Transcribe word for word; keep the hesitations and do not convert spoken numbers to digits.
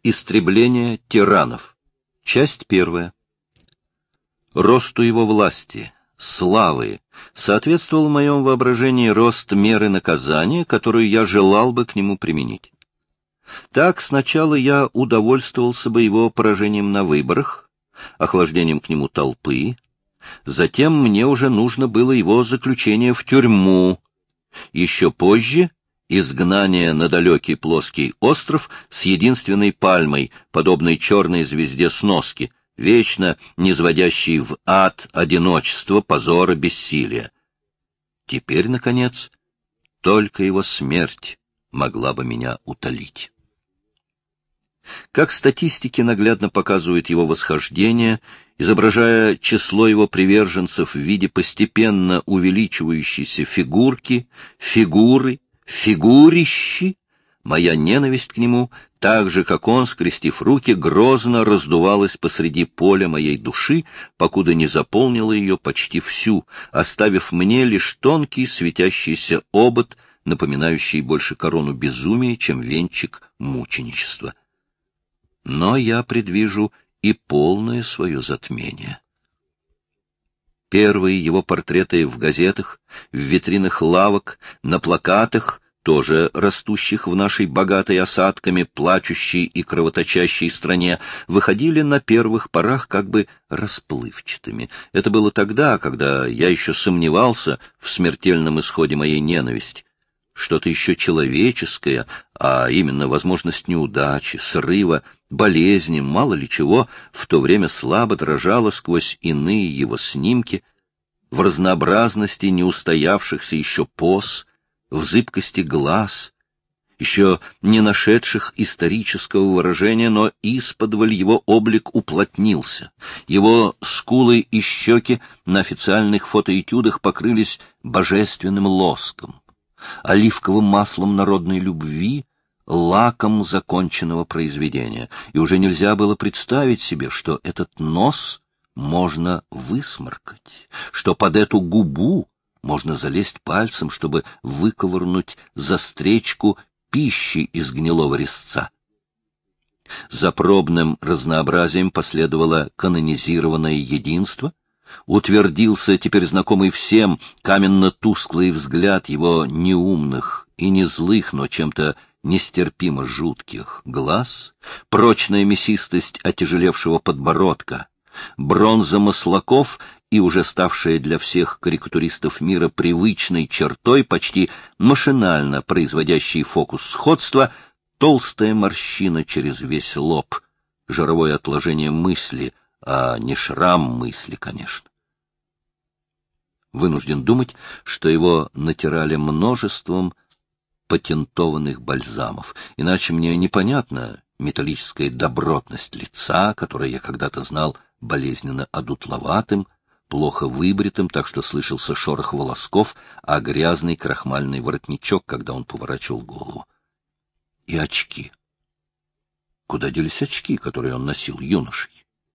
Истребление тиранов. Часть первая. Росту его власти, славы, соответствовал в моем воображении рост меры наказания, которую я желал бы к нему применить. Так сначала я удовольствовался бы его поражением на выборах, охлаждением к нему толпы, затем мне уже нужно было его заключение в тюрьму, еще позже изгнание на далекий плоский остров с единственной пальмой, подобной черной звезде сноски, вечно низводящей в ад одиночество, позора, бессилия. Теперь, наконец, только его смерть могла бы меня утолить. Как статистики наглядно показывают его восхождение, изображая число его приверженцев в виде постепенно увеличивающейся фигурки, фигуры, фигурищи, моя ненависть к нему, так же, как он, скрестив руки, грозно раздувалась посреди поля моей души, покуда не заполнила ее почти всю, оставив мне лишь тонкий светящийся обод, напоминающий больше корону безумия, чем венчик мученичества. Но я предвижу и полное свое затмение. Первые его портреты в газетах, в витринах лавок, на плакатах, тоже растущих в нашей богатой осадками, плачущей и кровоточащей стране, выходили на первых порах как бы расплывчатыми. Это было тогда, когда я еще сомневался в смертельном исходе моей ненависти. Что-то еще человеческое, а именно возможность неудачи, срыва, болезни, мало ли чего, в то время слабо дрожало сквозь иные его снимки, в разнообразности неустоявшихся еще поз, в зыбкости глаз, еще не нашедших исторического выражения, но исподволь его облик уплотнился. Его скулы и щеки на официальных фотоэтюдах покрылись божественным лоском, оливковым маслом народной любви, лаком законченного произведения, и уже нельзя было представить себе, что этот нос можно высморкать, что под эту губу можно залезть пальцем, чтобы выковырнуть застречку пищи из гнилого резца. За пробным разнообразием последовало канонизированное единство, утвердился теперь знакомый всем каменно-тусклый взгляд его неумных и не злых, но чем-то нестерпимо жутких глаз, прочная мясистость отяжелевшего подбородка, бронза маслаков и уже ставшая для всех карикатуристов мира привычной чертой, почти машинально производящей фокус сходства, толстая морщина через весь лоб, жировое отложение мысли, а не шрам мысли, конечно. Вынужден думать, что его натирали множеством патентованных бальзамов, иначе мне непонятна металлическая добротность лица, которое я когда-то знал болезненно одутловатым, плохо выбритым, так что слышался шорох волосков, а грязный крахмальный воротничок, когда он поворачивал голову. И очки. Куда делись очки, которые он носил юношей?